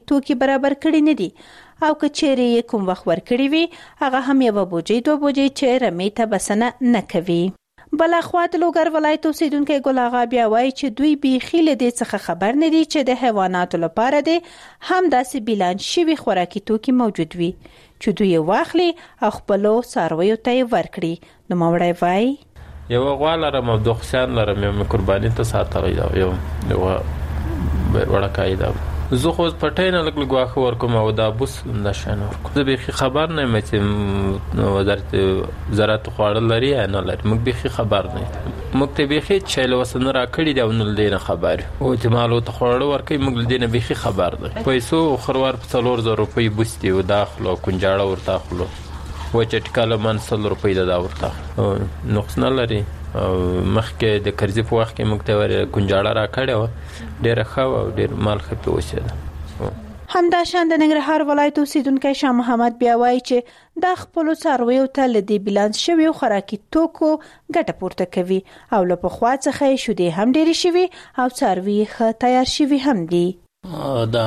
توکي برابر کړي نه دي او که چیرې کوم وخت ورکړي وي هغه هم یو بوجي 2 بوجي چې رمې ته بسنه نه کوي. بلخوا د لوګر ولایت اوسیدونکي ګل آغا بیا وایي چې دوی بیخي له دې څخه خبر نه دي چې د حیواناتو لپاره دي هم داسې بیلان شوي خوراکي توکي موجود وي چې دوی واخلي او خپلو څارویو ته یې ورکړي. نوموړی وایي یو غوا لرم او 2 خسیان لرم، یو مې قرباني ته ساتلی ده، یو وړکای ده. زه خو پټی نه لږ لږ واښه ورکوم او دا بوس همدا شیان ورکوم. زه بیخي خبر نه یم چې وزارت زراعت خواړه لري یا نه لري، موږ بیخي خبر نه یم. موږ ته بیخي چې له وس نه راکړي دي او نه له دې نه خبر یو او چې مالو ته خواړه ورکوي موږ له دې نه بیخي خبر نه. پیسو خروار په 4000 روپۍ بوس دي او دا اخلو کنجاړه ورته اخلو وچه ټکاله من 100 روپۍ دا ورته نقص نه لري. مخکې د کرزي په وخت کې موږ ته کنجاړه راکړې وه، ډېره ښه وه او ډېر مال ښه پرې اوسېده. همداشان د ننګرهار ولایت اوسیدونکی شاه محمد بیا وایي چې دا خپلو څارویو ته له دې بیلانس شویو خوراکي توکو ګټه پورته کوي او له پخوا څخه یې شیدې هم ډېرې شوي او څاروي یې ښه تیار شوي هم دي. د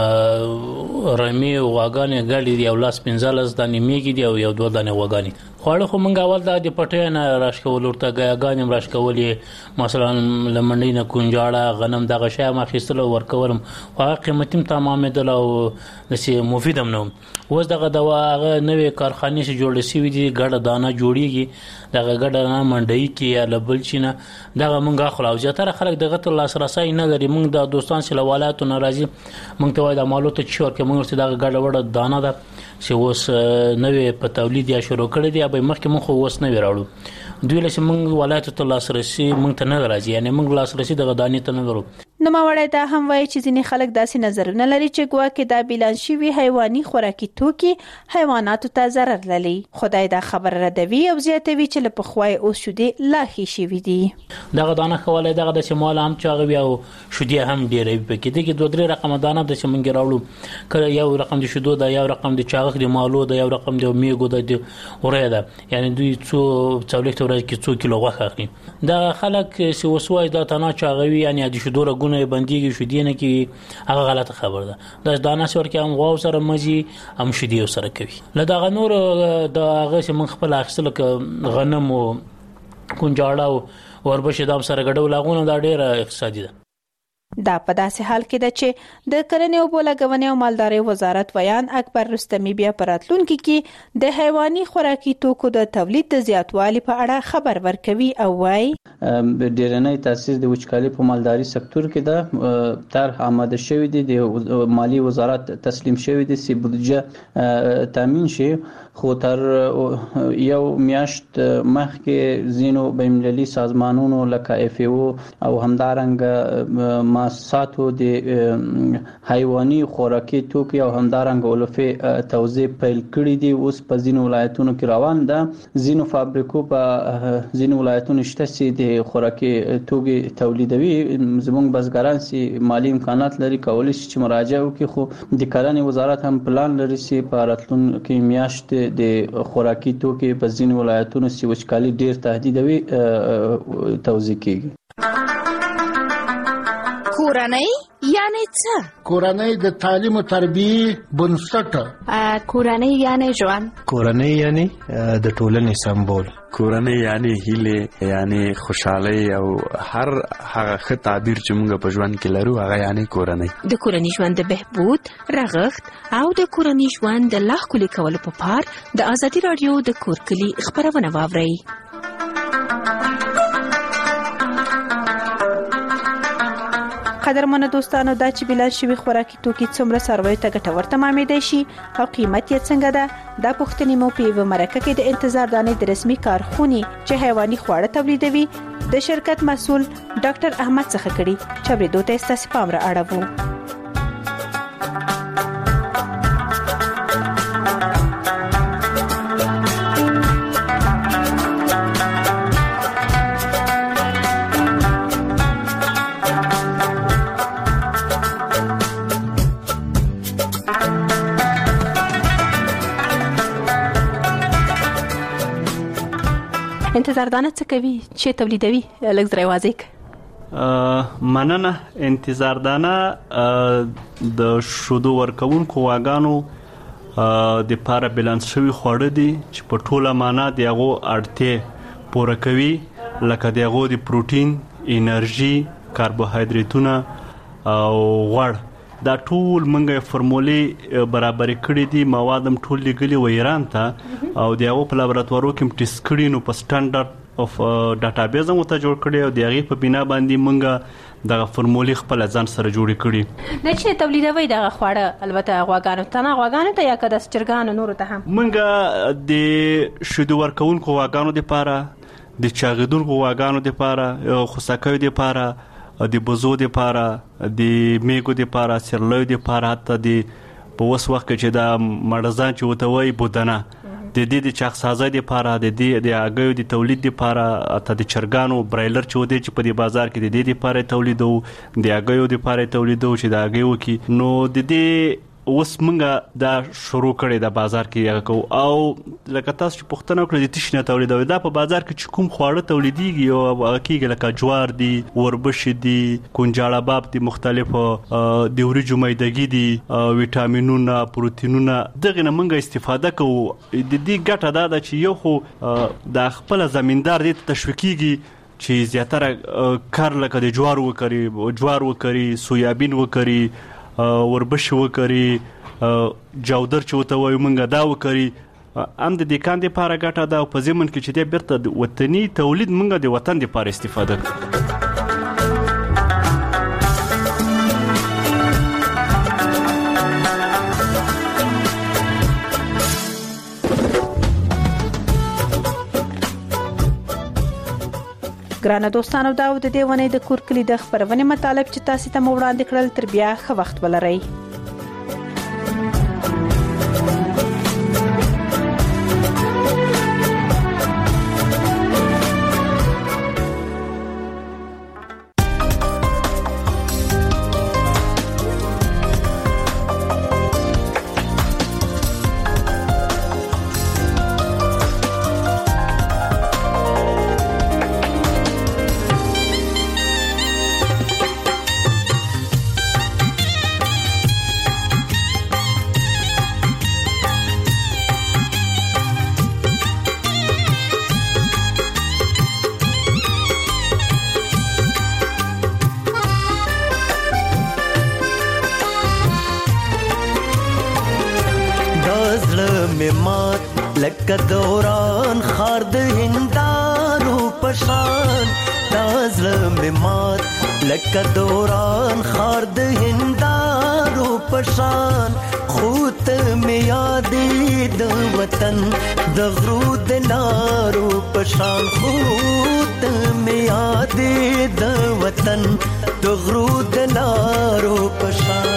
رمې غواګانې ګډې دي او 15 دانې میږي دي او 2 دانې غواګانې. خواړه خو موږ اول د پټیو نه راشکول ورته ګیاګانې هم راشکولې، مثلا له منډۍ نه کنجاړه غنم دغه شی هم اخیستل او ورکولم، خو هغه قیمتي هم تمامېدل او داسې مفید هم نه و. اوس دغه دوا هغه نوې کارخانې چې جوړې شوي دي ګډه دانه جوړېږي، دغه ګډه دانه منډۍ کې یا له بل چي نه دغه موږ اخلو او زیاتره خلک دغه ته لاسرسی نه لري. موږ د دوستان چې له ولایتو نه راځي موږ ته وایي د مالو ته چې ورکوي موږ ورته دغه ګډه وړه دانه ده چې اوس نوې په تولید یا شروع کړی دی، به مخکې موږ خو اوس نوې راوړو. دوی له چې موږ ولایتو ته لاسرسی موږ ته نه راځي، یعنې موږ لاسرسی دغه دانې ته نه لرو. نوموړی دا هم وایي چې ځینې خلک داسې نظرونه لري چې ګواکې دا بیلانس شوي حیواني خوراکي توکي حیواناتو ته ضرر لري. خدای دا خبر ردوي او زیاتوي چې له پخوا یې اوس شیدې لا ښې شوي دي. دغه دانه ښه والی دغه د چې مال هم چاغه وي او شیدې هم ډېرې وي پکې. دغې 2-3 رقمه دانه ده چې موږ یې راوړو، کله یو رقم د شیدو ده، یو رقم د چاغښ د مالو ده، یو رقم د میږو ده، د وری ده، یعنې دوی څلوېښت ورځې کې 2 کیلو غوښه اخلي. دغه خلک چې اوس وایي دا تنه چاغه وي یعنې د شیدو رګونه بندېږي شیدې نه کوي، هغه غلطه خبره ده. دا دانه چې ورکوي هم غواو سره مزي هم شیدې سره کوي. له دغه نور د هغه چې موږ خپل اخیستل لکه غنم او کنجاړه او وربشې دا سره ګډول هغونه دا ډېره اقتصادي ده. دا په داسې حال کې ده چې د کرنې او بولګونې او مالدارۍ وزارت ویان اکبر رستمی بیا په راتلونکي کې د حیواني خوراکي توکو د تولید د زیاتوالي په اړه خبر ورکوي او وایي ډیرنۍ تاسیس د وچکالي په مالداري سکتور کې ده طرح آماده شوی دی، د مالی وزارت تسلیم شوی دی چې بودجه تامین شي. خو تر یو میاشت مخکې ځینو بین‌المللي سازمانونو لکه FAO او همدارنګه مؤسساتو د حیواني خوراکي توکي او همدارنګه اولفي توزیع پیل کړی دي. اوس په ځینو ولایتونو کې روان ده. ځینو فابریکو په ځینو ولایتونو شته چې د خوراکي توکي تولیدوي. زموږ بزګران چې مالی امکانات لري کولی شي چې مراجعه وکړي، خو د کرنې وزارت هم پلان لري چې په راتلونکي میاشت د خوراکي توکي په ځینو ولایتونو چې وچکالي ډیر تهدیدوي توزیع کیږي. کورنۍ یعنی څه؟ کورنۍ د تعلیم او تربیه بنسټ. کورنۍ یعنی ژوند. کورنۍ یعنی د ټولنې سمبول. کورنۍ یعنی هیله، یعنی خوشحالي او هر هغه ښه تعبیر چې موږ په ژوند کې لرو هغه یعنی کورنۍ. د کورنۍ ژوند د بهبود، رغښت او د کورنۍ ژوند د لا ښکلي کولو په پار د ازادي راډیو د کور کلي خبرونه واورئ. قدرمنو دوستانو، دا چې بیلانس شوي خوراکي توکي څومره څارویو ته ګټور تمامېدای شي او قیمت یې څنګه ده، دا پوښتنې مو په یوه مرکه کې د انتظار دانې د رسمي کارخونې چې حیواني خواړه تولیدوي د شرکت مسؤل ډاکټر احمد څخه کړي، چې اورېدو ته یې ستاسې پام را اړوو. انتظار دانه څه کوي چې تولیدوي؟ لږ زړه واضح. مننه انتظاردانه د شودو ورکوونکو غواګانو د پاره بیلانس شوی خواړه دي چې په ټوله معنا د هغو اړتیا پوره کوي، لکه د هغو د پروتین، انرژي، کاربوهایدریتونه او غوړ. دا ټول منګه فرمولې برابر کړې دي، مواد هم ټول لګلي و ایران ته او د هغو په لابراتوارو کې ټیسټ کړي، نو په سټانډرډ اف ډاټابیس هم ته جوړ کړی او د هغې په بنا باندې منګه دغه فرمولې خپل ځان سره جوړې کړي. د چې تولیدوي دغه خواړه البته غواګانو ته یا که د چرګانو نورو ته هم منګه د شیدو ورکوونکو غواګانو دپاره، د چاغېدونکو غواګانو دپاره، خوساکیو دپاره، د بزو دپاره، د میږو دپاره، سیرلیو دپاره، حتی د په اوس وخت کې چې دا مړزان چې ورته وایي بودنه د دې د چاغسازۍ دپاره، د دې د هګیو د تولید دپاره، حتی د چرګانو برایلر چې ودی چې په دې بازار کې د دې دپاره تولیدوو، د هګیو دپاره تولیدوو چې د هګۍ وکړي. نو د دې اوس منګه دا شروع کړی د بازار کې هغه کو او لکه تاسو چې پوښتنه وکړه د تشنه تولیدوي دا په بازار کې چې کوم خواړه تولیديږي او هغه کېږي لکه جوار دي، وربشې دي، کونجاړه باب دي، مختلفو د وریجو میدګي دي، ویټامینونه، پروتینونه، دغه نه منګه استفاده کوو. د دې ګټه دا ده چې یو خو د خپل زمیندار دې تشویقيږي چې زیاتره کار لکه د جوار وکړي، سویابین وکړي، وربش وکړي، جودر چې وته وایو منګه دا وکړي. هم د دې کاندې لپاره ګټه ده او په ضمن کې چې دې بیرته د وطني تولید منګه د وطن لپاره استفاده کوي. ګرانه دوستانو، دا د دې ونې د کورکلي د خبرونې مطالب چې تاسو ته مو وړاندې کړل، تر بیا ښه وخت ولرئ. لکه دوران خار د هندارو پشان، دا زړه مې مات لکه دوران خار د هندارو پشان. خو ته مې یادې د وطن د غرو د لارو پشان، خو ته مې یادې د وطن د غرو د لارو پشان.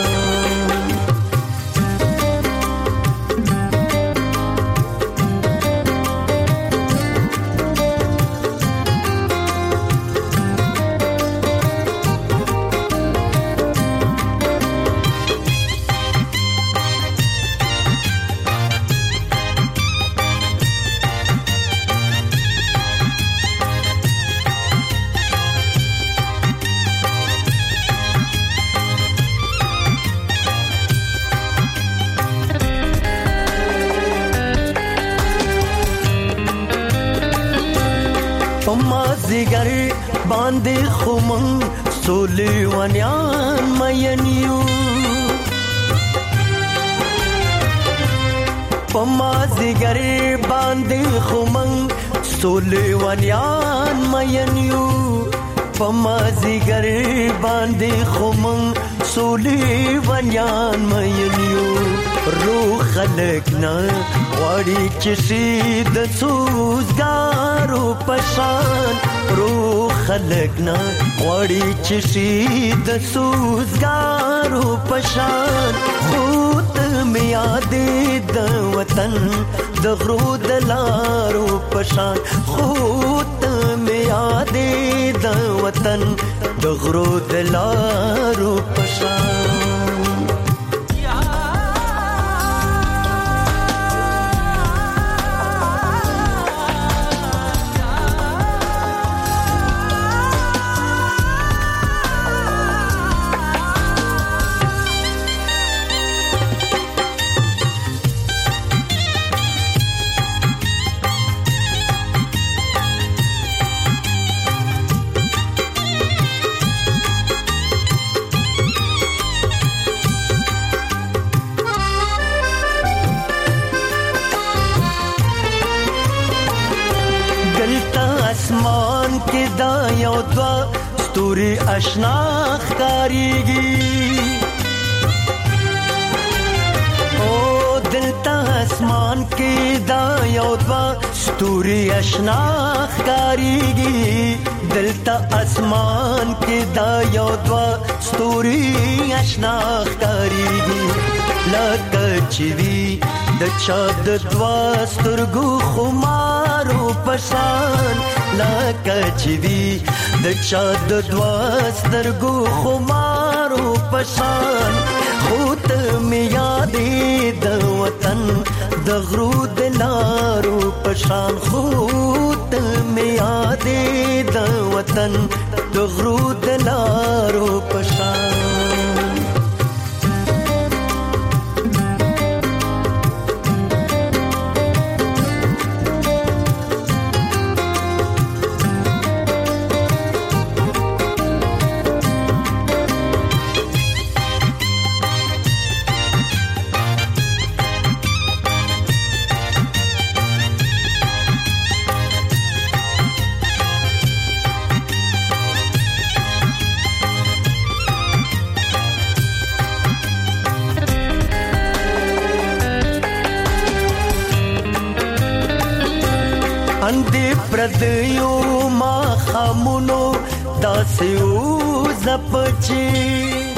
مازیګر باندې خمن سولې ونیان مینیو، په مازیګر باندې خمن سولې ونیان مینیو، په مازیګر باندې خمن سولې ونیان مینیو. روح خلق نه غواړي چې شي د سوزګارو پشان، روح خلق نه غواړي چې شي د سوزګارو پشان. خو ته مې یادې د وطن د غرو د لارو پشان، خو ته مې یادې د وطن د غرو د لارو پشان. اسمان کې دا یو دوا ستوري آشنا ښکاریږي دلتا اسمان کې دا یو دوا ستوري آشنا ښکاریږي دلتا اسمان کې دا یو دوا ستوري آشنا ښکاریږي لکه چې وي د چا د دوا سترګو خمارو پشان لکه چې وي د چا د دوا سترګو خمارو پشان خود می یادې د وطن د غرو د لارو پشان خود می یادې د وطن د غرو د لارو پشان اندې پردیو ما خامونو داسې او زپچی